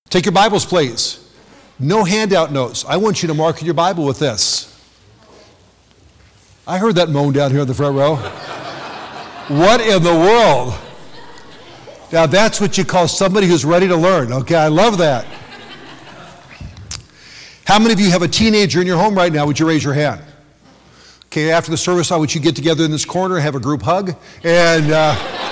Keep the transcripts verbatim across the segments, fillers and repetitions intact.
Take your Bibles, please. No handout notes. I want you to mark in your Bible with this. I heard that moan down here in the front row. What in the world? Now that's what you call somebody who's ready to learn. Okay, I love that. How many of you have a teenager in your home right now? Would you raise your hand? Okay, after the service, I want you to get together in this corner, have a group hug, and uh,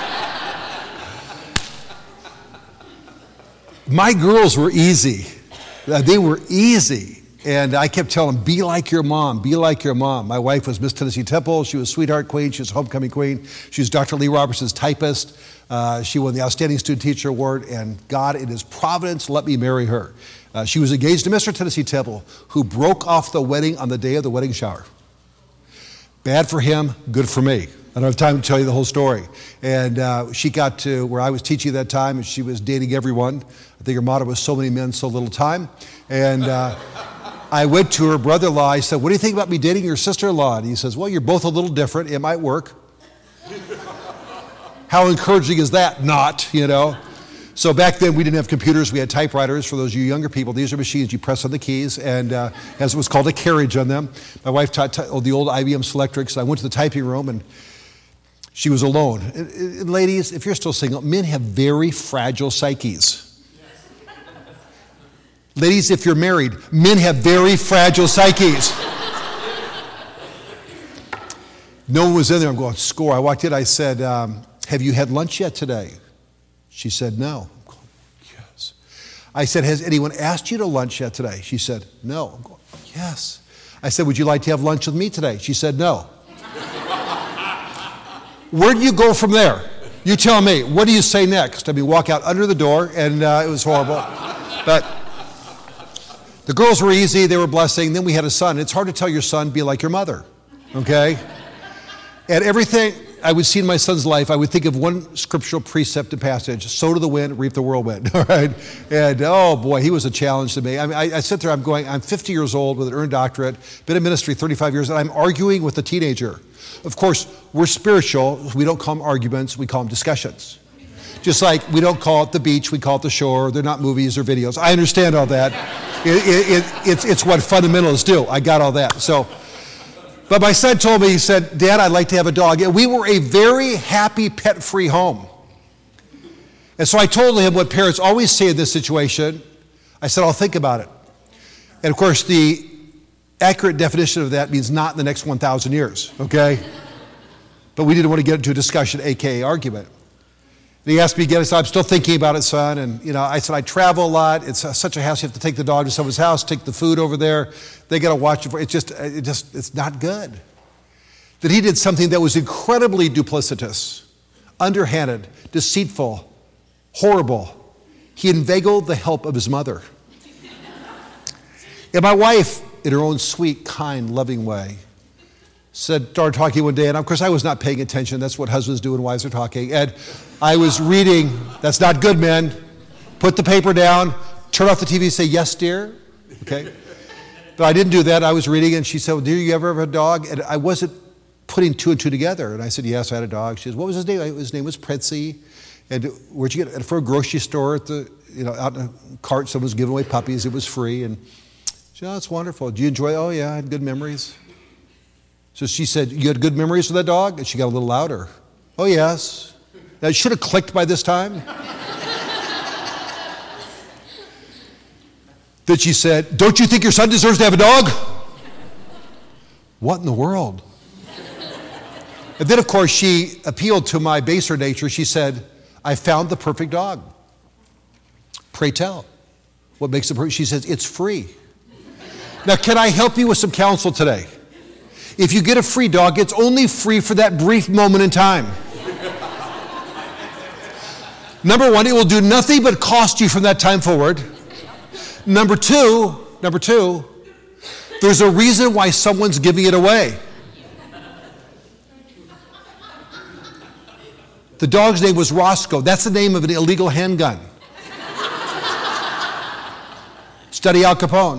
my girls were easy. Uh, they were easy. And I kept telling them, be like your mom, be like your mom. My wife was Miss Tennessee Temple. She was Sweetheart Queen. She was Homecoming Queen. She was Doctor Lee Robertson's typist. Uh, she won the Outstanding Student Teacher Award. And God, in His providence, let me marry her. Uh, she was engaged to Mister Tennessee Temple, who broke off the wedding on the day of the wedding shower. Bad for him, good for me. I don't have time to tell you the whole story. And uh, she got to where I was teaching at that time, and she was dating everyone. I think her motto was, so many men, so little time. And uh, I went to her brother-in-law. I said, what do you think about me dating your sister-in-law? And he says, well, you're both a little different. It might work. How encouraging is that? Not, you know. So back then, we didn't have computers. We had typewriters. For those of you younger people, these are machines you press on the keys, and uh, as it was called, a carriage on them. My wife taught t- the old I B M Selectrics. I went to the typing room, and she was alone. And, and ladies, if you're still single, men have very fragile psyches. Ladies, if you're married, men have very fragile psyches. No one was in there. I'm going, score. I walked in. I said, um, have you had lunch yet today? She said, no. I'm going, yes. I said, has anyone asked you to lunch yet today? She said, no. I'm going, yes. I said, would you like to have lunch with me today? She said, no. Where do you go from there? You tell me. What do you say next? I mean, walk out under the door, and uh, it was horrible. But the girls were easy. They were blessing. Then we had a son. It's hard to tell your son, be like your mother, okay? And everything I would see in my son's life, I would think of one scriptural precept and passage: sow to the wind, reap the whirlwind, all right? And oh boy, he was a challenge to me. I mean, I, I sit there, I'm going, I'm fifty years old with an earned doctorate, been in ministry thirty-five years, and I'm arguing with a teenager. Of course, we're spiritual. We don't call them arguments, we call them discussions. Just like we don't call it the beach, we call it the shore. They're not movies or videos. I understand all that. It, it, it, it's, it's what fundamentalists do. I got all that. So, but my son told me, he said, Dad, I'd like to have a dog. And we were a very happy, pet-free home. And so I told him what parents always say in this situation. I said, I'll think about it. And of course, the accurate definition of that means not in the next one thousand years, okay? But we didn't want to get into a discussion, A K A argument. And he asked me again, I said, I'm still thinking about it, son. And, you know, I said, I travel a lot. It's uh, such a hassle. You have to take the dog to someone's house, take the food over there. They got to watch it for, it's just, it just, it's not good. That he did something that was incredibly duplicitous, underhanded, deceitful, horrible. He inveigled the help of his mother. And my wife, in her own sweet, kind, loving way, said, started talking one day, and of course I was not paying attention. That's what husbands do when wives are talking. And I was reading, that's not good, men. Put the paper down, turn off the T V, say, yes, dear. Okay? But I didn't do that. I was reading, and she said, well, dear, you ever have a dog? And I wasn't putting two and two together. And I said, yes, I had a dog. She said, what was his name? His name was Pritzy. And where'd you get it? For a grocery store at the, you know, out in a cart, someone was giving away puppies. It was free. And she said, oh, that's wonderful. Do you enjoy it? Oh, yeah, I had good memories. So she said, you had good memories with that dog? And she got a little louder. Oh, yes. Now, it should have clicked by this time. Then she said, don't you think your son deserves to have a dog? What in the world? And then, of course, she appealed to my baser nature. She said, I found the perfect dog. Pray tell. What makes it perfect? She says, it's free. Now, can I help you with some counsel today? If you get a free dog, it's only free for that brief moment in time. Number one, it will do nothing but cost you from that time forward. Number two, number two, there's a reason why someone's giving it away. The dog's name was Roscoe. That's the name of an illegal handgun. Study Al Capone.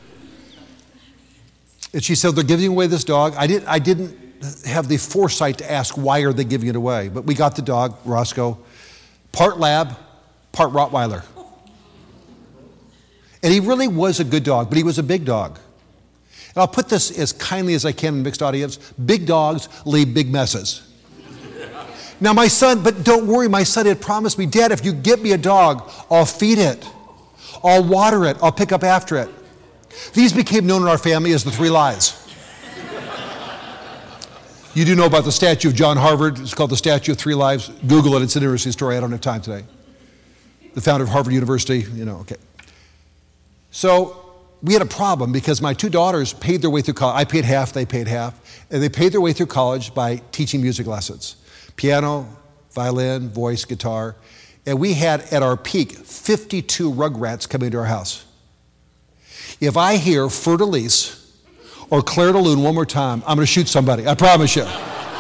And she said, they're giving away this dog. I, did, I didn't have the foresight to ask, why are they giving it away? But we got the dog, Roscoe, part lab, part Rottweiler. And he really was a good dog, but he was a big dog. And I'll put this as kindly as I can in a mixed audience. Big dogs leave big messes. Now my son, but don't worry, my son had promised me, Dad, if you get me a dog, I'll feed it. I'll water it. I'll pick up after it. These became known in our family as the three lies. You do know about the statue of John Harvard. It's called the Statue of Three Lives. Google it. It's an interesting story. I don't have time today. The founder of Harvard University, you know, okay. So we had a problem because my two daughters paid their way through college. I paid half, they paid half. And they paid their way through college by teaching music lessons. Piano, violin, voice, guitar. And we had, at our peak, fifty-two Rugrats coming to our house. If I hear Fleur de Lis or Claire de Lune one more time, I'm going to shoot somebody. I promise you.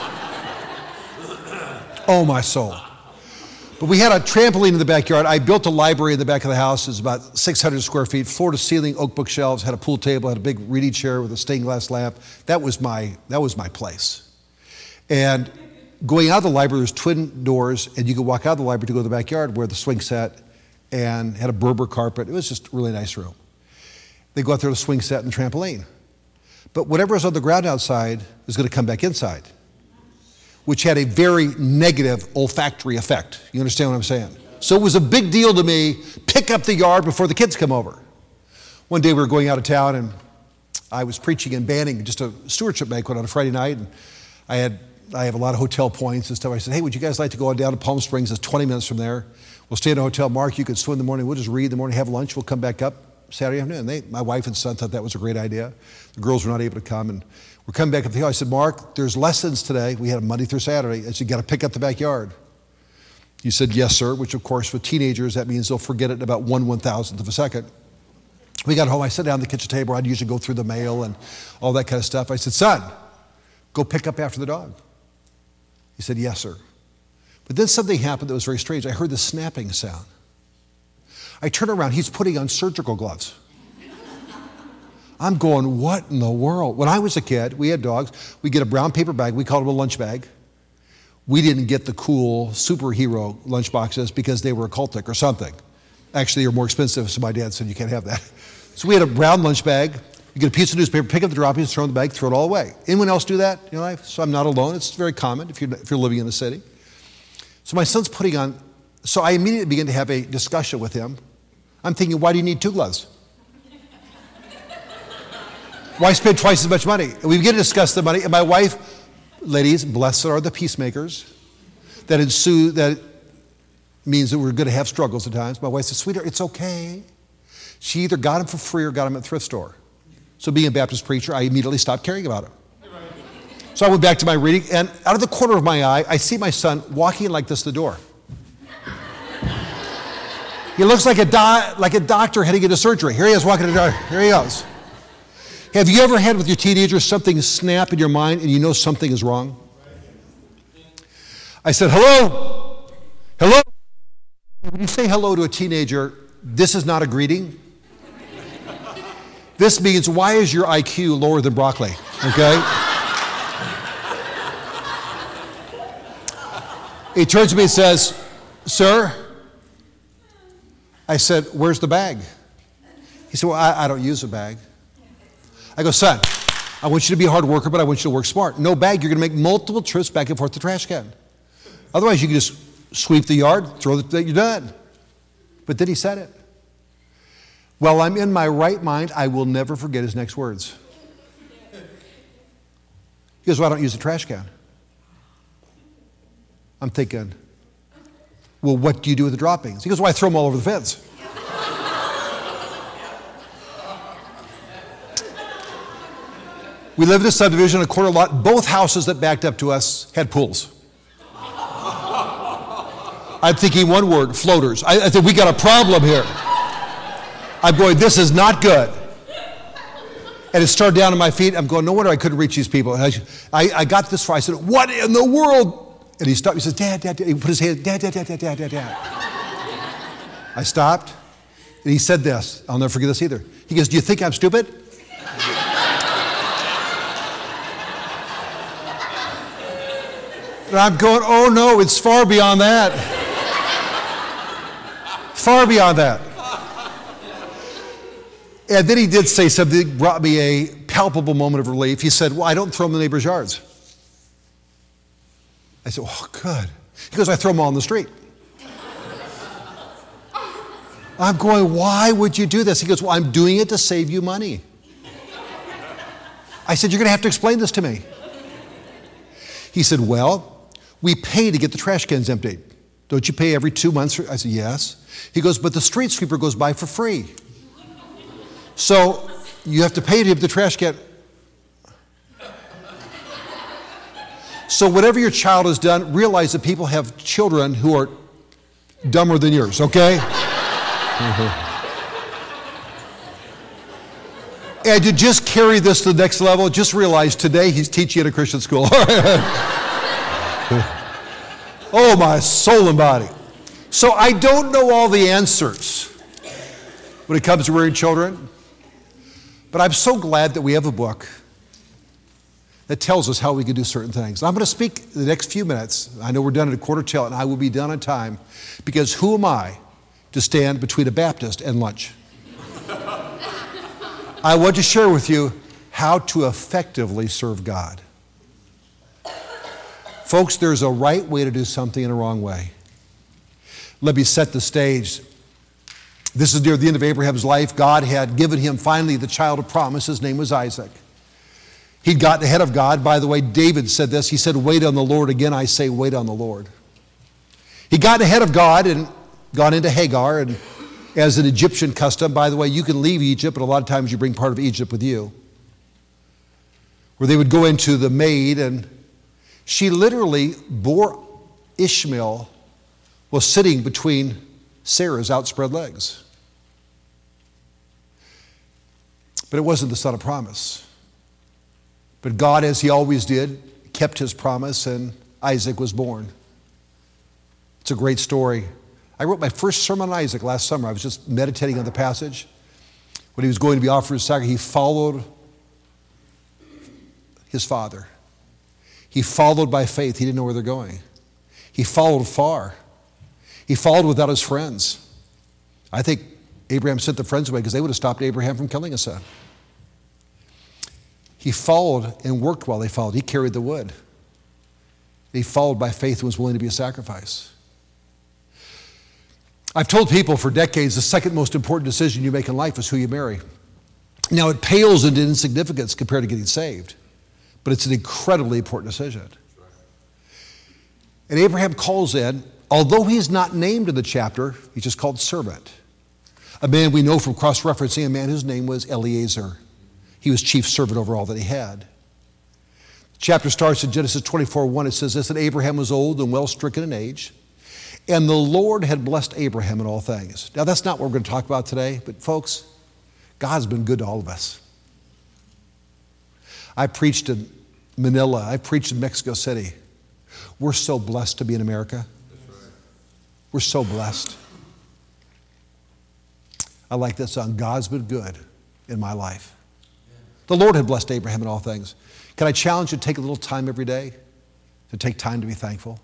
Oh, my soul. But we had a trampoline in the backyard. I built a library in the back of the house. It was about six hundred square feet, floor-to-ceiling oak bookshelves, had a pool table, had a big reading chair with a stained glass lamp. That was my, that was my place. And going out of the library, there was twin doors, and you could walk out of the library to go to the backyard where the swing set and had a Berber carpet. It was just a really nice room. They go out there to the swing set and trampoline. But whatever was on the ground outside was going to come back inside, which had a very negative olfactory effect. You understand what I'm saying? So it was a big deal to me, pick up the yard before the kids come over. One day we were going out of town, and I was preaching in Banning, just a stewardship banquet on a Friday night, and I had I have a lot of hotel points and stuff. I said, hey, would you guys like to go on down to Palm Springs? It's twenty minutes from there. We'll stay in a hotel. Mark, you can swim in the morning. We'll just read in the morning, have lunch. We'll come back up Saturday afternoon. They, my wife and son thought that was a great idea. The girls were not able to come, and we're coming back up the hill. I said, Mark, there's lessons today. We had a Monday through Saturday. I said, you got to pick up the backyard. He said, yes, sir, which, of course, with teenagers, that means they'll forget it in about one one-thousandth of a second. We got home. I sat down at the kitchen table. I'd usually go through the mail and all that kind of stuff. I said, son, go pick up after the dog. He said, yes, sir. But then something happened that was very strange. I heard the snapping sound. I turned around. He's putting on surgical gloves. I'm going, what in the world? When I was a kid, we had dogs. We get a brown paper bag. We called it a lunch bag. We didn't get the cool superhero lunch boxes because they were occultic or something. Actually, they were more expensive, so my dad said, you can't have that. So we had a brown lunch bag. You get a piece of newspaper, pick up the droppings, throw in the bag, throw it all away. Anyone else do that in your life? So I'm not alone. It's very common if you're, if you're living in the city. So my son's putting on, so I immediately begin to have a discussion with him. I'm thinking, why do you need two gloves? Why spend twice as much money? And we begin to discuss the money, and my wife, ladies, blessed are the peacemakers. That ensue, that means that we're going to have struggles at times. My wife says, sweetheart, it's okay. She either got them for free or got them at the thrift store. So being a Baptist preacher, I immediately stopped caring about him. So I went back to my reading, and out of the corner of my eye, I see my son walking like this to the door. He looks like a, do- like a doctor heading into surgery. Here he is walking to the door. Here he goes. Have you ever had with your teenagers something snap in your mind and you know something is wrong? I said, hello? Hello? When you say hello to a teenager, this is not a greeting. This means, why is your I Q lower than broccoli? Okay? He turns to me and says, sir? I said, where's the bag? He said, well, I, I don't use a bag. I go, son, I want you to be a hard worker, but I want you to work smart. No bag, you're going to make multiple trips back and forth to the trash can. Otherwise, you can just sweep the yard, throw the, you're done. But then he said it. Well, I'm in my right mind, I will never forget his next words. He goes, well, I don't use the trash can. I'm thinking, well, what do you do with the droppings? He goes, well, I throw them all over the fence. We lived in a subdivision, a quarter lot. Both houses that backed up to us had pools. I'm thinking one word, floaters. I, I think we got a problem here. I'm going, this is not good. And it started down on my feet. I'm going, no wonder I couldn't reach these people. And I, I, I got this far. I said, what in the world? And he stopped. He says, Dad, Dad, Dad. He put his hand, Dad, Dad, Dad, Dad, Dad, Dad, Dad. I stopped. And he said this. I'll never forget this either. He goes, do you think I'm stupid? And I'm going, oh no, it's far beyond that. Far beyond that. And then he did say something that brought me a palpable moment of relief. He said, well, I don't throw them in the neighbor's yards. I said, oh, good. He goes, I throw them all in the street. I'm going, why would you do this? He goes, well, I'm doing it to save you money. I said, you're going to have to explain this to me. He said, well, we pay to get the trash cans emptied. Don't you pay every two months? I said, yes. He goes, but the street sweeper goes by for free. So you have to pay to get the trash can. So whatever your child has done, realize that people have children who are dumber than yours, okay? And to just carry this to the next level, just realize today he's teaching at a Christian school. Oh, my soul and body. So I don't know all the answers when it comes to rearing children, but I'm so glad that we have a book that tells us how we can do certain things. I'm going to speak the next few minutes. I know we're done at a quarter till, and I will be done on time, because who am I to stand between a Baptist and lunch? I want to share with you how to effectively serve God. Folks, there's a right way to do something and a wrong way. Let me set the stage. This is near the end of Abraham's life. God had given him finally the child of promise. His name was Isaac. He'd gotten ahead of God. By the way, David said this. He said, wait on the Lord. Again, I say, wait on the Lord. He'd gotten ahead of God and gone into Hagar, and as an Egyptian custom, by the way, you can leave Egypt, but a lot of times you bring part of Egypt with you, where they would go into the maid, and she literally bore Ishmael while sitting between Sarah's outspread legs. But it wasn't the son of promise. But God, as he always did, kept his promise, and Isaac was born. It's a great story. I wrote my first sermon on Isaac last summer. I was just meditating on the passage. When he was going to be offered as sacrifice, he followed his father. He followed by faith. He didn't know where they're going. He followed far. He followed without his friends. I think Abraham sent the friends away because they would have stopped Abraham from killing his son. He followed and worked while they followed. He carried the wood. He followed by faith and was willing to be a sacrifice. I've told people for decades the second most important decision you make in life is who you marry. Now, it pales into insignificance compared to getting saved, but it's an incredibly important decision. And Abraham calls in, although he's not named in the chapter, he's just called servant. A man we know from cross-referencing, a man whose name was Eliezer. He was chief servant over all that he had. The chapter starts in Genesis twenty-four one. It says this, that Abraham was old and well stricken in age, and the Lord had blessed Abraham in all things. Now, that's not what we're going to talk about today, but folks, God's been good to all of us. I preached in Manila. I preached in Mexico City. We're so blessed to be in America. We're so blessed. I like that song, God's been good in my life. The Lord had blessed Abraham in all things. Can I challenge you to take a little time every day to take time to be thankful?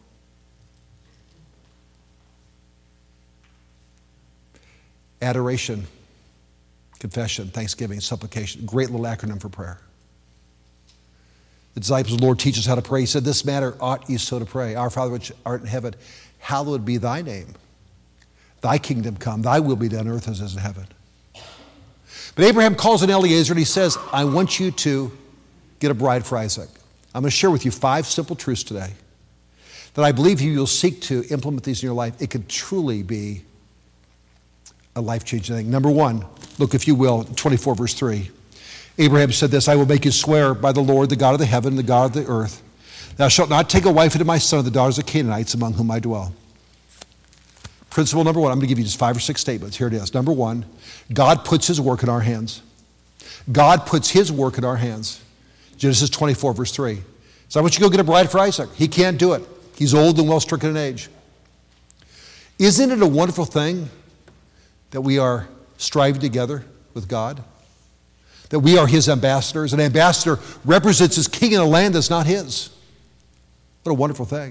Adoration, confession, thanksgiving, supplication. Great little acronym for prayer. The disciples of the Lord teach us how to pray. He said, this matter ought ye so to pray. Our Father which art in heaven, hallowed be thy name. Thy kingdom come, thy will be done on earth as it is in heaven. But Abraham calls in Eliezer and he says, I want you to get a bride for Isaac. I'm going to share with you five simple truths today that I believe you will seek to implement these in your life. It could truly be a life-changing thing. Number one, look if you will, twenty-four verse three. Abraham said this, I will make you swear by the Lord, the God of the heaven, and the God of the earth. Thou shalt not take a wife unto my son of the daughters of Canaanites among whom I dwell. Principle number one, I'm going to give you just five or six statements. Here it is. Number one, God puts his work in our hands. God puts his work in our hands. Genesis twenty-four verse three. So I want you to go get a bride for Isaac. He can't do it. He's old and well stricken in age. Isn't it a wonderful thing that we are striving together with God? That we are his ambassadors. An ambassador represents his king in a land that's not his. What a wonderful thing.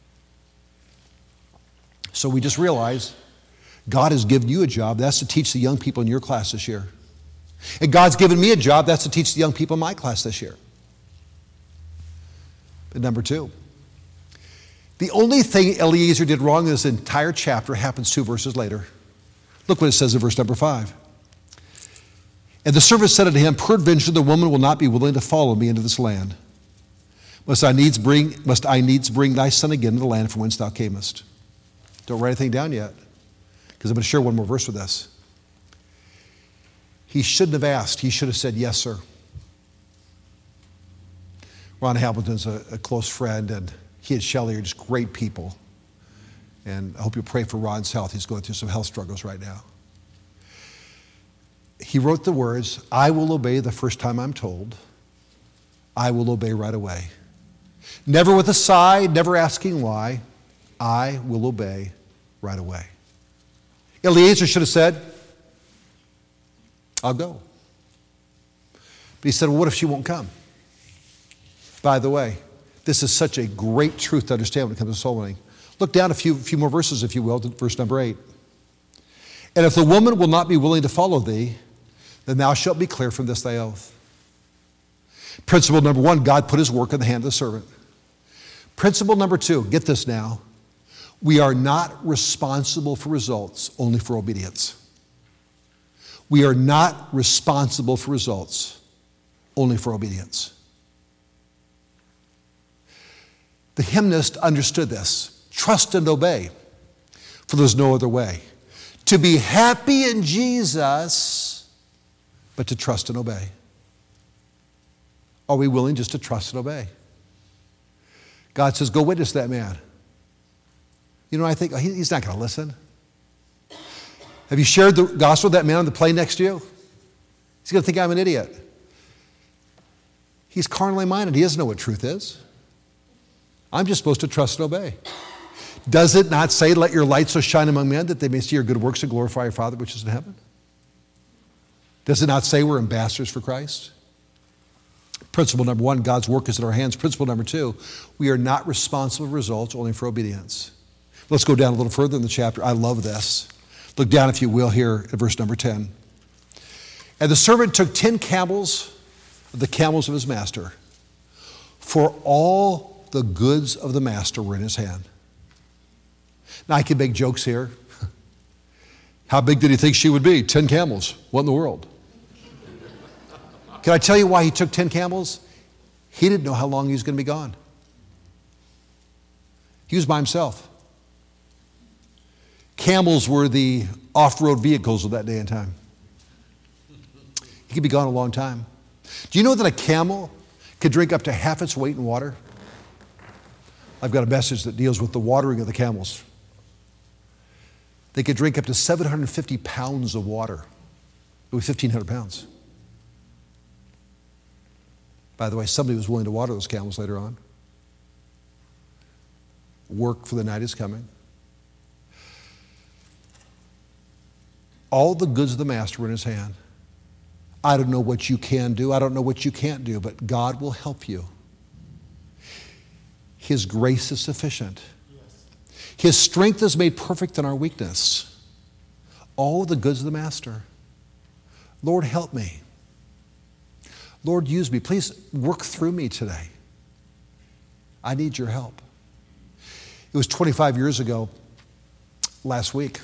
So we just realize God has given you a job. That's to teach the young people in your class this year. And God's given me a job, that's to teach the young people in my class this year. But number two, the only thing Eliezer did wrong in this entire chapter happens two verses later. Look what it says in verse number five. And the servant said unto him, peradventure the woman will not be willing to follow me into this land. Must I needs bring, must I needs bring thy son again to the land from whence thou camest? Don't write anything down yet, because I'm going to share one more verse with us. He shouldn't have asked. He should have said, yes, sir. Ron Hamilton's a, a close friend, and he and Shelley are just great people. And I hope you'll pray for Ron's health. He's going through some health struggles right now. He wrote the words, I will obey the first time I'm told. I will obey right away. Never with a sigh, never asking why. I will obey right away. Eliezer should have said, I'll go. But he said, well, what if she won't come? By the way, this is such a great truth to understand when it comes to soul winning. Look down a few, few more verses, if you will, to verse number eight. And if the woman will not be willing to follow thee, then thou shalt be clear from this thy oath. Principle number one, God put his work in the hand of the servant. Principle number two, get this now. We are not responsible for results, only for obedience. We are not responsible for results, only for obedience. The hymnist understood this. Trust and obey, for there's no other way. To be happy in Jesus, but to trust and obey. Are we willing just to trust and obey? God says, go witness that man. You know, I think, oh, he, he's not going to listen. Have you shared the gospel with that man on the plane next to you? He's going to think I'm an idiot. He's carnally minded. He doesn't know what truth is. I'm just supposed to trust and obey. Does it not say, let your light so shine among men that they may see your good works and glorify your Father which is in heaven? Does it not say we're ambassadors for Christ? Principle number one, God's work is in our hands. Principle number two, we are not responsible for results, only for obedience. Let's go down a little further in the chapter. I love this. Look down, if you will, here at verse number ten. And the servant took ten camels, the camels of his master, for all the goods of the master were in his hand. Now, I can make jokes here. How big did he think she would be? Ten camels. What in the world? Can I tell you why he took ten camels? He didn't know how long he was going to be gone. He was by himself. Camels were the off-road vehicles of that day and time. He could be gone a long time. Do you know that a camel could drink up to half its weight in water? I've got a message that deals with the watering of the camels. They could drink up to seven hundred fifty pounds of water. It was fifteen hundred pounds. By the way, somebody was willing to water those camels later on. Work for the night is coming. All the goods of the master were in his hand. I don't know what you can do. I don't know what you can't do, but God will help you. His grace is sufficient. His strength is made perfect in our weakness. All the goods of the master. Lord, help me. Lord, use me. Please work through me today. I need your help. It was twenty-five years ago, last week.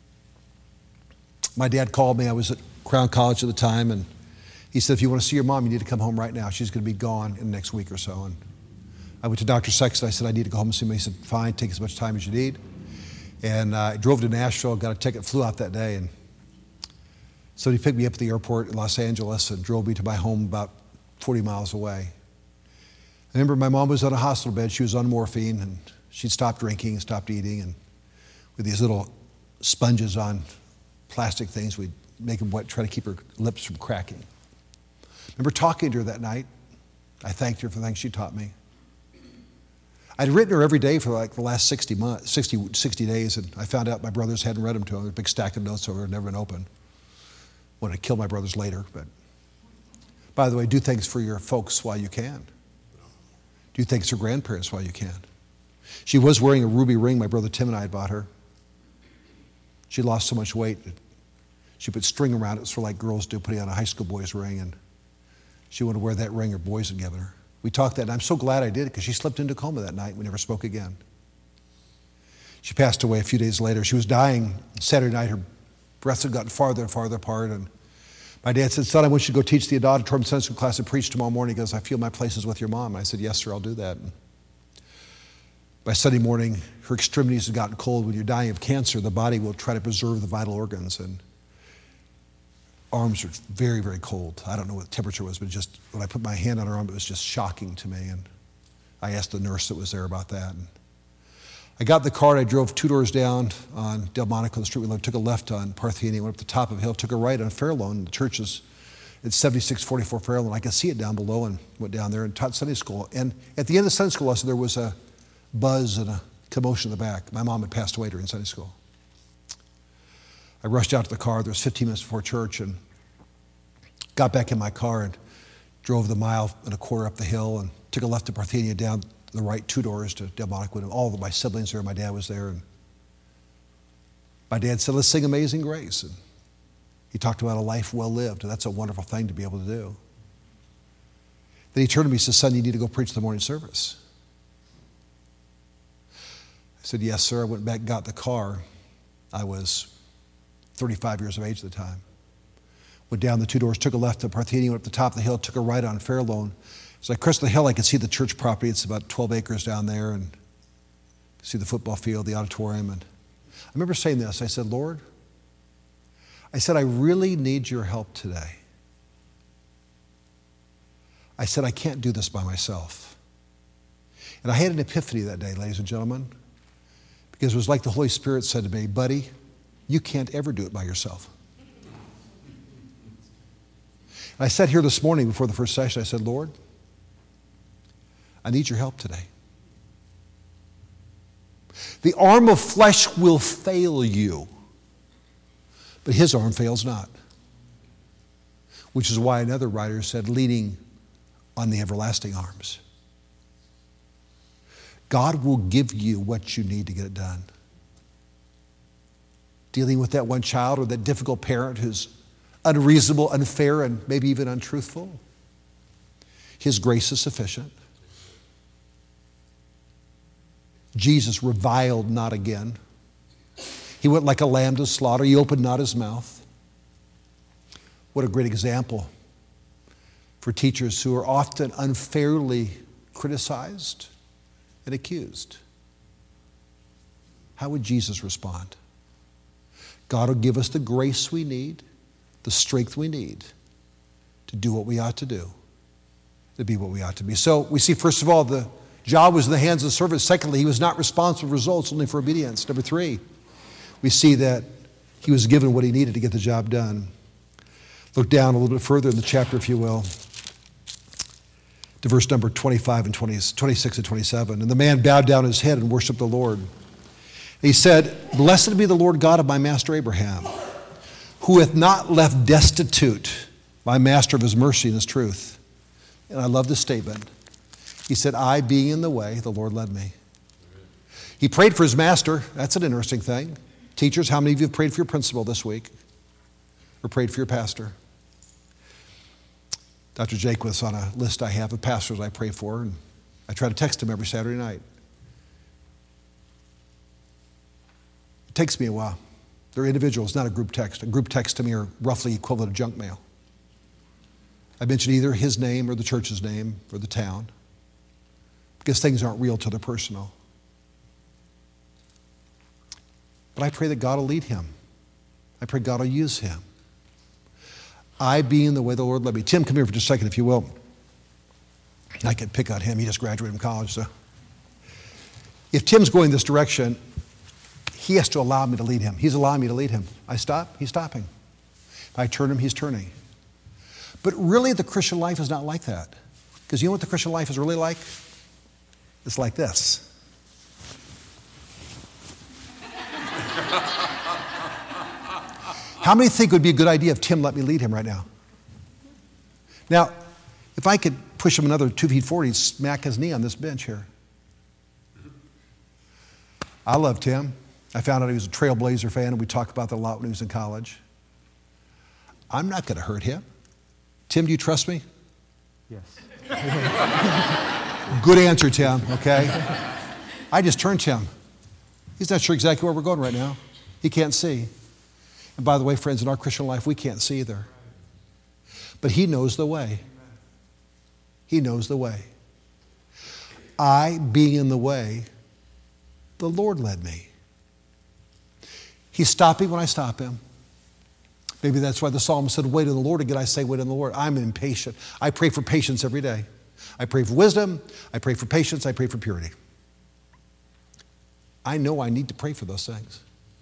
My dad called me. I was at Crown College at the time, and he said, if you want to see your mom, you need to come home right now. She's going to be gone in the next week or so. And I went to Doctor Sexton. I said, I need to go home and see him. He said, fine, take as much time as you need. And uh, I drove to Nashville, got a ticket, flew out that day. And so he picked me up at the airport in Los Angeles and drove me to my home about forty miles away. I remember my mom was on a hospital bed. She was on morphine, and she'd stopped drinking and stopped eating. And with these little sponges on plastic things, we'd make them wet, try to keep her lips from cracking. I remember talking to her that night. I thanked her for the things she taught me. I'd written her every day for like the last sixty months, sixty, sixty days, and I found out my brothers hadn't read them to her. A big stack of notes over, never been opened. Wanted to kill my brothers later, but by the way, do things for your folks while you can. Do things for grandparents while you can. She was wearing a ruby ring my brother Tim and I had bought her. She lost so much weight that She put string around it, sort of like girls do, putting on a high school boy's ring, and she wanted to wear that ring her boys had given her. We talked that, and I'm so glad I did it because she slipped into a coma that night. We never spoke again. She passed away a few days later. She was dying Saturday night. Her breaths had gotten farther and farther apart, and my dad said, son, I want you to go teach the auditorium Sunday school class and preach tomorrow morning. He goes, I feel my place is with your mom. And I said, yes, sir, I'll do that. And by Sunday morning, her extremities had gotten cold. When you're dying of cancer, the body will try to preserve the vital organs, and arms are very, very cold. I don't know what the temperature was, but just when I put my hand on her arm, it was just shocking to me. And I asked the nurse that was there about that. And I got in the car, and I drove two doors down on Delmonico, the street we lived, took a left on Parthenia, went up the top of the hill, took a right on Fairlawn. The church is at seventy-six forty-four Fairlawn. I could see it down below, and went down there and taught Sunday school. And at the end of Sunday school lesson, there was a buzz and a commotion in the back. My mom had passed away during Sunday school. I rushed out to the car. There was fifteen minutes before church, and got back in my car and drove the mile and a quarter up the hill and took a left to Parthenia, down the right two doors to Delmonico. All of my siblings there, my dad was there. And my dad said, let's sing Amazing Grace. And he talked about a life well lived, and that's a wonderful thing to be able to do. Then he turned to me and said, son, you need to go preach the morning service. I said, yes, sir. I went back and got in the car. I was thirty-five years of age at the time. Went down the two doors, took a left to Parthenia, went up the top of the hill, took a right on Fairlawn. As I crossed the hill, I could see the church property. It's about twelve acres down there, and could see the football field, the auditorium. And I remember saying this. I said, Lord, I said, I really need your help today. I said, I can't do this by myself. And I had an epiphany that day, ladies and gentlemen, because it was like the Holy Spirit said to me, buddy, you can't ever do it by yourself. And I sat here this morning before the first session. I said, Lord, I need your help today. The arm of flesh will fail you, but his arm fails not. Which is why another writer said, leaning on the everlasting arms. God will give you what you need to get it done. Dealing with that one child or that difficult parent who's unreasonable, unfair, and maybe even untruthful. His grace is sufficient. Jesus reviled not again. He went like a lamb to slaughter. He opened not his mouth. What a great example for teachers who are often unfairly criticized and accused. How would Jesus respond? God will give us the grace we need, the strength we need to do what we ought to do, to be what we ought to be. So we see, first of all, the job was in the hands of the servant. Secondly, he was not responsible for results, only for obedience. Number three, we see that he was given what he needed to get the job done. Look down a little bit further in the chapter, if you will, to verse number twenty-five and twenty, twenty-six and twenty-seven. And the man bowed down his head and worshiped the Lord. He said, blessed be the Lord God of my master Abraham, who hath not left destitute my master of his mercy and his truth. And I love this statement. He said, I being in the way, the Lord led me. He prayed for his master. That's an interesting thing. Teachers, how many of you have prayed for your principal this week? Or prayed for your pastor? Doctor Jake was on a list I have of pastors I pray for, and I try to text him every Saturday night. It takes me a while. They're individuals, not a group text. A group text to me are roughly equivalent of junk mail. I mention either his name or the church's name or the town, because things aren't real till they're personal. But I pray that God will lead him. I pray God will use him. I being the way the Lord led me. Tim, come here for just a second, if you will. I could pick on him. He just graduated from college. So, if Tim's going this direction, he has to allow me to lead him. He's allowing me to lead him. I stop, he's stopping. If I turn him, he's turning. But really, the Christian life is not like that. Because you know what the Christian life is really like? It's like this. How many think it would be a good idea if Tim let me lead him right now? Now, if I could push him another two feet forward, he'd smack his knee on this bench here. I love Tim. I found out he was a Trailblazer fan, and we talked about that a lot when he was in college. I'm not going to hurt him. Tim, do you trust me? Yes. Good answer, Tim, okay? I just turned to him. He's not sure exactly where we're going right now. He can't see. And by the way, friends, in our Christian life, we can't see either. But he knows the way. He knows the way. I, being in the way, the Lord led me. He's stopping when I stop him. Maybe that's why the psalmist said, wait on the Lord. Again, I say, wait on the Lord. I'm impatient. I pray for patience every day. I pray for wisdom. I pray for patience. I pray for purity. I know I need to pray for those things.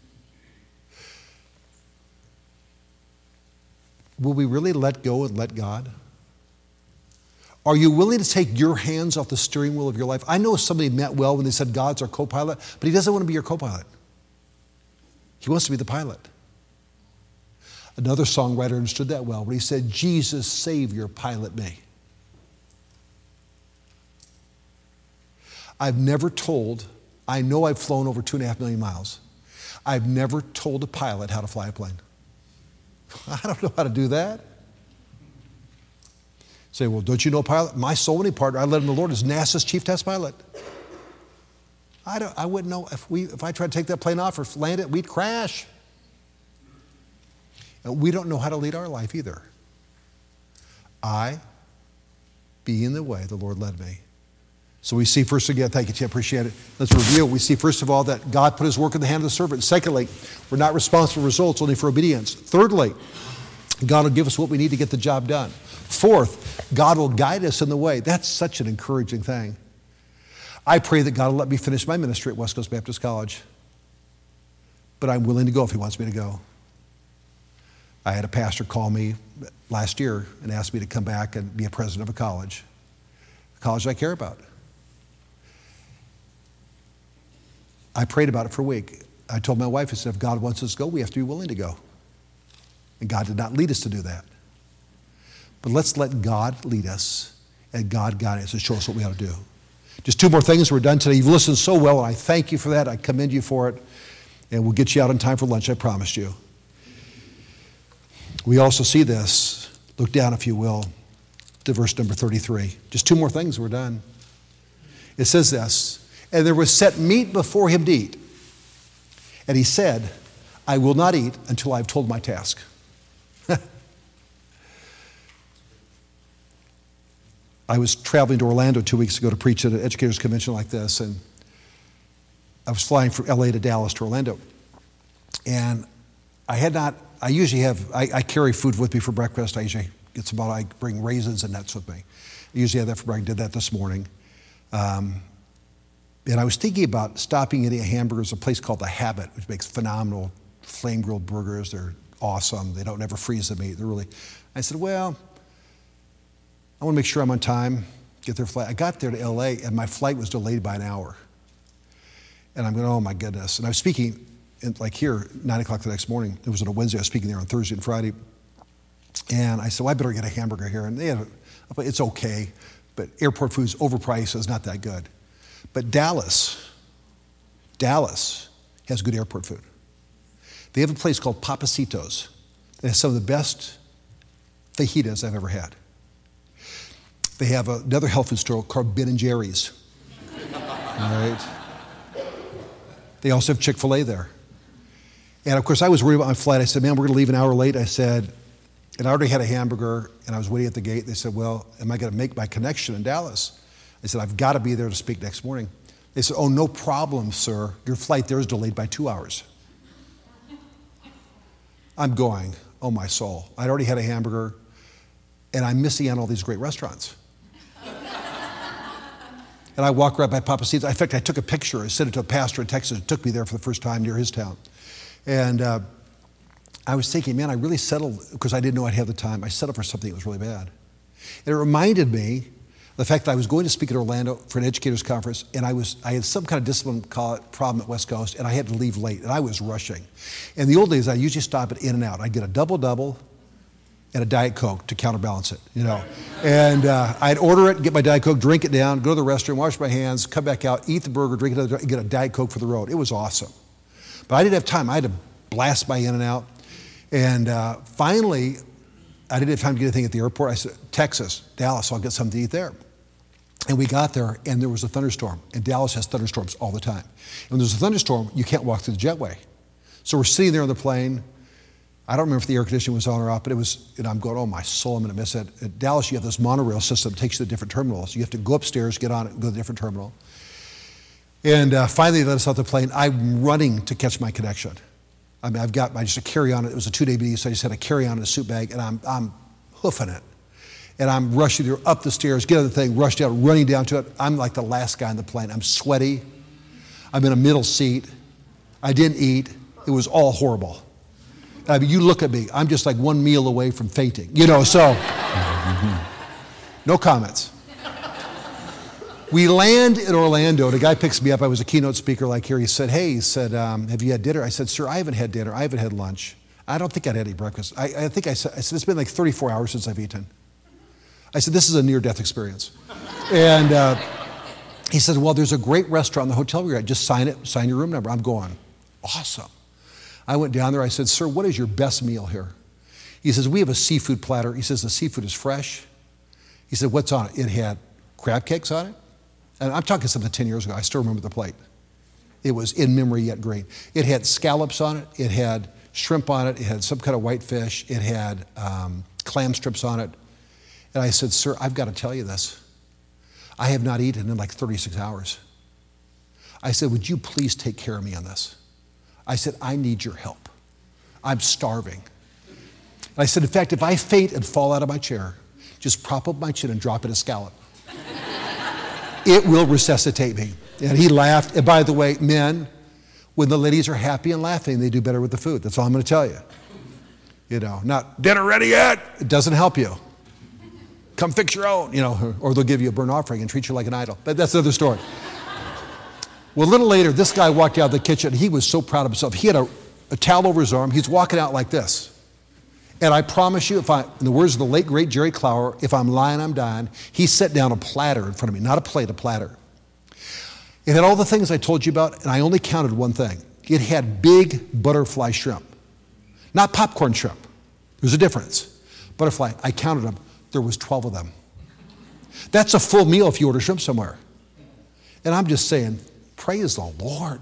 Will we really let go and let God? Are you willing to take your hands off the steering wheel of your life? I know somebody meant well when they said God's our co-pilot, but he doesn't want to be your co-pilot. He wants to be the pilot. Another songwriter understood that well when he said, Jesus, Savior, pilot me. I've never told, I know I've flown over two and a half million miles. I've never told a pilot how to fly a plane. I don't know how to do that. Say, well, don't you know a pilot? My soul winning partner, I led him to the Lord, is NASA's chief test pilot. I, don't, I wouldn't know if, we, if I tried to take that plane off or land it, we'd crash. And we don't know how to lead our life either. I, being the way the Lord led me. So we see first again, thank you, Tim, appreciate it. Let's review. We see first of all that God put his work in the hand of the servant. Secondly, we're not responsible for results, only for obedience. Thirdly, God will give us what we need to get the job done. Fourth, God will guide us in the way. That's such an encouraging thing. I pray that God will let me finish my ministry at West Coast Baptist College. But I'm willing to go if he wants me to go. I had a pastor call me last year and ask me to come back and be a president of a college, a college I care about. I prayed about it for a week. I told my wife, I said, if God wants us to go, we have to be willing to go. And God did not lead us to do that. But let's let God lead us and God guide us and show us what we ought to do. Just two more things. We're done today. You've listened so well, and I thank you for that. I commend you for it. And we'll get you out in time for lunch, I promised you. We also see this. Look down, if you will, to verse number thirty-three. Just two more things, we're done. It says this, and there was set meat before him to eat. And he said, I will not eat until I have told my task. I was traveling to Orlando two weeks ago to preach at an educators convention like this, and I was flying from L A to Dallas to Orlando. And I had not, I usually have, I, I carry food with me for breakfast. I usually get some, I bring raisins and nuts with me. I usually have that for breakfast. I did that this morning. Um, and I was thinking about stopping at a hamburgers, a place called The Habit, which makes phenomenal flame-grilled burgers. They're awesome. They don't never freeze the meat. They're really, I said, well, I want to make sure I'm on time, get their flight. I got there to L A, and my flight was delayed by an hour. And I'm going, oh, my goodness. And I was speaking, in, like here, nine o'clock the next morning. It was on a Wednesday. I was speaking there on Thursday and Friday. And I said, well, I better get a hamburger here. And they had a, it's okay, but airport food's overpriced. It's not that good. But Dallas, Dallas has good airport food. They have a place called Papacitos that has some of the best fajitas I've ever had. They have another health food store called Ben and Jerry's. All right. They also have Chick-fil-A there. And of course, I was worried about my flight. I said, man, we're going to leave an hour late. I said, and I already had a hamburger, and I was waiting at the gate. They said, well, am I going to make my connection in Dallas? I said, I've got to be there to speak next morning. They said, oh, no problem, sir. Your flight there is delayed by two hours. I'm going, oh, my soul. I'd already had a hamburger, and I'm missing out on all these great restaurants. And I walked right by Papacitos. In fact, I took a picture. I sent it to a pastor in Texas who took me there for the first time near his town. And uh, I was thinking, man, I really settled, because I didn't know I'd have the time. I settled for something that was really bad. And it reminded me the fact that I was going to speak at Orlando for an educators conference, and I was I had some kind of discipline problem at West Coast, and I had to leave late, and I was rushing. In the old days, I usually stop at In-N-Out. I'd get a double-double and a Diet Coke to counterbalance it, you know. And uh, I'd order it, get my Diet Coke, drink it down, go to the restroom, wash my hands, come back out, eat the burger, drink it, and get a Diet Coke for the road. It was awesome. But I didn't have time. I had to blast my In-N-Out. And uh, finally, I didn't have time to get anything at the airport. I said, Texas, Dallas, I'll get something to eat there. And we got there, and there was a thunderstorm. And Dallas has thunderstorms all the time. And when there's a thunderstorm, you can't walk through the jetway. So we're sitting there on the plane. I don't remember if the air conditioning was on or off, but it was, and I'm going, oh, my soul, I'm going to miss it. At Dallas, you have this monorail system that takes you to different terminals. You have to go upstairs, get on it, and go to a different terminal. And uh, finally, they let us off the plane. I'm running to catch my connection. I mean, I've got my, just a carry-on. It was a two-day B D, so I just had a carry-on in a suit bag, and I'm, I'm hoofing it. And I'm rushing there up the stairs, get on the thing, rush down, running down to it. I'm like the last guy on the plane. I'm sweaty. I'm in a middle seat. I didn't eat. It was all horrible. I mean, you look at me, I'm just like one meal away from fainting, you know, so no comments. We land in Orlando. The guy picks me up. I was a keynote speaker like here. He said, hey, he said, um, have you had dinner? I said, sir, I haven't had dinner. I haven't had lunch. I don't think I'd had any breakfast. I, I think I said, I said, it's been like thirty-four hours since I've eaten. I said, this is a near-death experience. And uh, he said, well, there's a great restaurant in the hotel we're at. Just sign it, sign your room number. I'm going, awesome. I went down there. I said, sir, what is your best meal here? He says, we have a seafood platter. He says, the seafood is fresh. He said, what's on it? It had crab cakes on it. And I'm talking something ten years ago. I still remember the plate. It was in memory yet green. It had scallops on it. It had shrimp on it. It had some kind of white fish. It had um, clam strips on it. And I said, sir, I've got to tell you this. I have not eaten in like thirty-six hours. I said, would you please take care of me on this? I said, I need your help. I'm starving. And I said, in fact, if I faint and fall out of my chair, just prop up my chin and drop in a scallop. It will resuscitate me. And he laughed. And by the way, men, when the ladies are happy and laughing, they do better with the food. That's all I'm going to tell you. You know, not dinner ready yet. It doesn't help you. Come fix your own, you know, or they'll give you a burnt offering and treat you like an idol. But that's another story. Well, a little later, this guy walked out of the kitchen. He was so proud of himself. He had a, a towel over his arm. He's walking out like this. And I promise you, if I, in the words of the late, great Jerry Clower, if I'm lying, I'm dying. He set down a platter in front of me, not a plate, a platter. It had all the things I told you about, and I only counted one thing. It had big butterfly shrimp, not popcorn shrimp. There's a difference. Butterfly, I counted them. There was twelve of them. That's a full meal if you order shrimp somewhere. And I'm just saying, praise the Lord.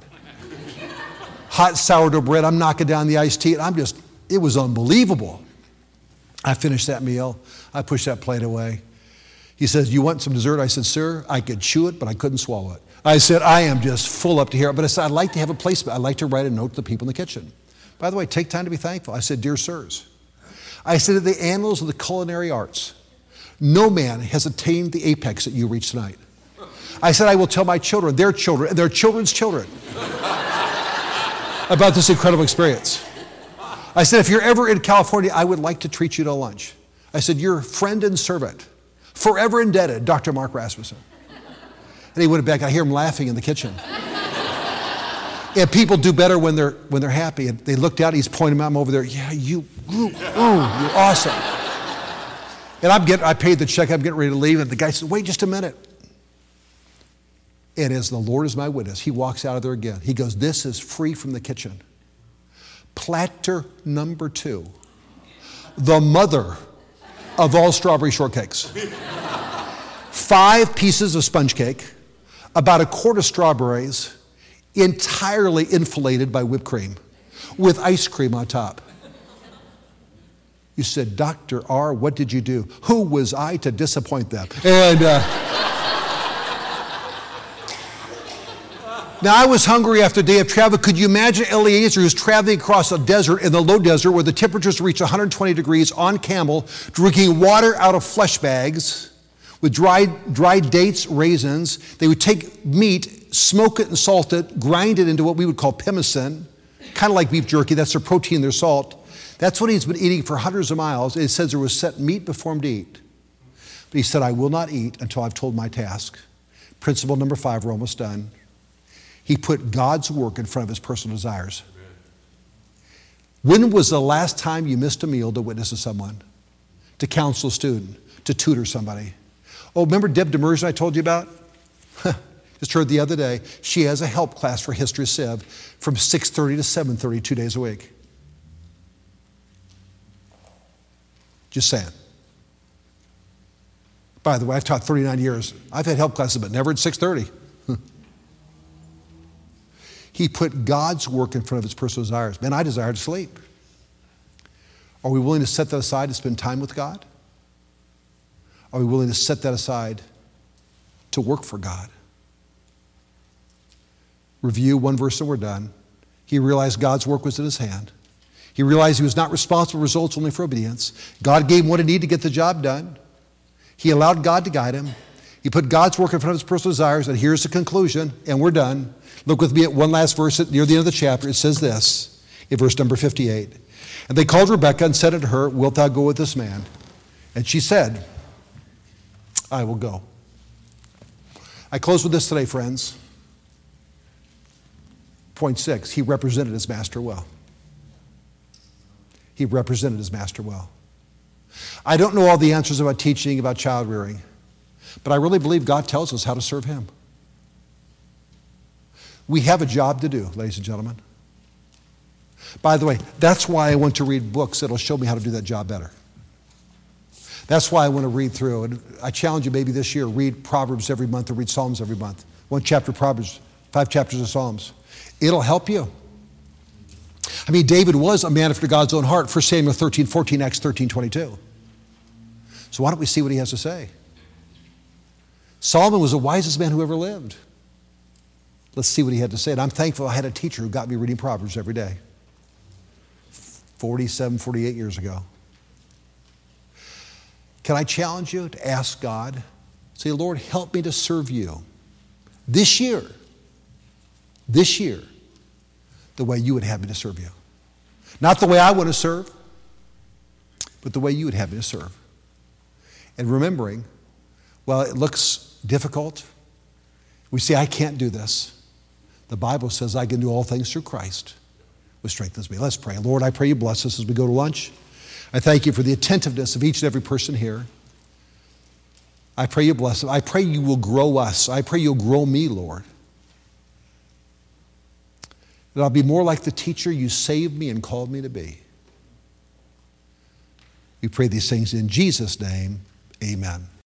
Hot sourdough bread, I'm knocking down the iced tea, and I'm just, it was unbelievable. I finished that meal. I pushed that plate away. He says, you want some dessert? I said, sir, I could chew it, but I couldn't swallow it. I said, I am just full up to here. But I said, I'd like to have a place. I'd like to write a note to the people in the kitchen. By the way, take time to be thankful. I said, dear sirs, I said, in the annals of the culinary arts, no man has attained the apex that you reached tonight. I said, I will tell my children, their children, and their children's children about this incredible experience. I said, if you're ever in California, I would like to treat you to lunch. I said, your friend and servant, forever indebted, Doctor Mark Rasmussen. And he went back. I hear him laughing in the kitchen. And people do better when they're when they're happy. And they looked out. He's pointing at him over there. Yeah, you, ooh, ooh, you're awesome. And I'm getting. I paid the check. I'm getting ready to leave. And the guy said, "Wait just a minute." And as the Lord is my witness, he walks out of there again. He goes, "This is free from the kitchen." Platter number two, the mother of all strawberry shortcakes. Five pieces of sponge cake, about a quart of strawberries, entirely infilated by whipped cream, with ice cream on top. You said, Doctor R, what did you do? Who was I to disappoint them? And uh, now I was hungry after a day of travel. Could you imagine Eliezer who's traveling across a desert in the low desert where the temperatures reach one hundred twenty degrees on camel, drinking water out of flesh bags, with dried, dried dates, raisins. They would take meat, smoke it and salt it, grind it into what we would call pemmican, kind of like beef jerky. That's their protein, their salt. That's what he's been eating for hundreds of miles. It says there was set meat before him to eat. But he said, I will not eat until I've told my task. Principle number five, we're almost done. He put God's work in front of his personal desires. When was the last time you missed a meal to witness to someone, to counsel a student, to tutor somebody? Oh, remember Deb Demers I told you about? Just heard the other day. She has a help class for History Civ from six thirty to seven thirty, two days a week. Just saying. By the way, I've taught thirty-nine years. I've had help classes, but never at six thirty. He put God's work in front of his personal desires. Man, I desire to sleep. Are we willing to set that aside to spend time with God? Are we willing to set that aside to work for God? Review one verse and we're done. He realized God's work was in his hand. He realized he was not responsible for results, only for obedience. God gave him what he needed to get the job done. He allowed God to guide him. He put God's work in front of his personal desires, and here's the conclusion, and we're done. Look with me at one last verse near the end of the chapter. It says this, in verse number fifty-eight. And they called Rebekah and said unto her, wilt thou go with this man? And she said, I will go. I close with this today, friends. Point six, he represented his master well. He represented his master well. I don't know all the answers about teaching, about child rearing, but I really believe God tells us how to serve him. We have a job to do, ladies and gentlemen. By the way, that's why I want to read books that'll show me how to do that job better. That's why I want to read through, and I challenge you maybe this year, read Proverbs every month or read Psalms every month. One chapter of Proverbs, five chapters of Psalms. It'll help you. I mean, David was a man after God's own heart, First Samuel thirteen fourteen, Acts thirteen twenty-two. So why don't we see what he has to say? Solomon was the wisest man who ever lived. Let's see what he had to say. And I'm thankful I had a teacher who got me reading Proverbs every day. forty-seven, forty-eight years ago. Can I challenge you to ask God, say, Lord, help me to serve you this year, this year, the way you would have me to serve you. Not the way I want to serve, but the way you would have me to serve. And remembering, well, it looks difficult. We say, I can't do this. The Bible says I can do all things through Christ who strengthens me. Let's pray. Lord, I pray you bless us as we go to lunch. I thank you for the attentiveness of each and every person here. I pray you bless them. I pray you will grow us. I pray you'll grow me, Lord. That I'll be more like the teacher you saved me and called me to be. We pray these things in Jesus' name. Amen.